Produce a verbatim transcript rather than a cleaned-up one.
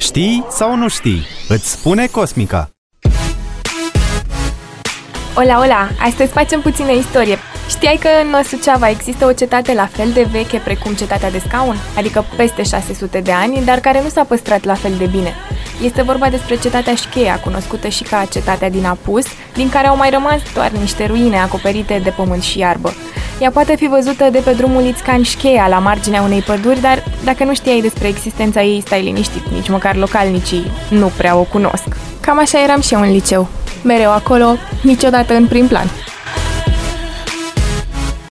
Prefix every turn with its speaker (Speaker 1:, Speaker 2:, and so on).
Speaker 1: Știi sau nu știi? Îți spune Cosmica.
Speaker 2: Ola, ola! Astăzi facem puțină istorie. Știai că în Suceava există o cetate la fel de veche precum cetatea de Scaun? Adică peste șase sute de ani, dar care nu s-a păstrat la fel de bine. Este vorba despre cetatea Șcheia, cunoscută și ca cetatea din Apus, din care au mai rămas doar niște ruine acoperite de pământ și iarbă. Ea poate fi văzută de pe drumul Ițcan-Șcheia, la marginea unei păduri, dar dacă nu știai despre existența ei, stai liniștit, nici măcar localnicii nu prea o cunosc. Cam așa eram și eu în liceu. Mereu acolo, niciodată în prim plan.